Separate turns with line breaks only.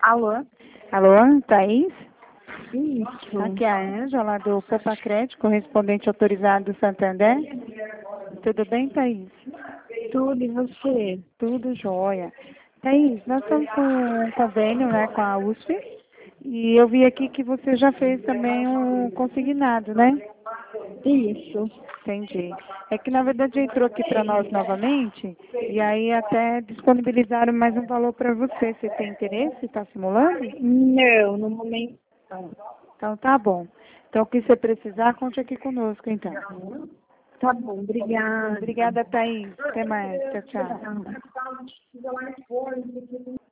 Alô?
Alô, Thaís?
Isso.
Aqui é a Ângela, do Popacred, correspondente autorizado do Santander. Tudo bem, Thaís?
Tudo, e você?
Tudo jóia. Thaís, nós estamos com um convênio, né, com a USP, e eu vi aqui que você já fez também um consignado, né?
Isso.
Entendi. É que, na verdade, entrou aqui para nós novamente, e aí até disponibilizaram mais um valor para você. Você tem interesse? Está simulando?
Não, no momento não.
Então, tá bom. Então, o que você precisar, conte aqui conosco, então.
Tá bom, obrigada.
Obrigada, Thaís. Até mais. Tchau, tchau.
Tchau.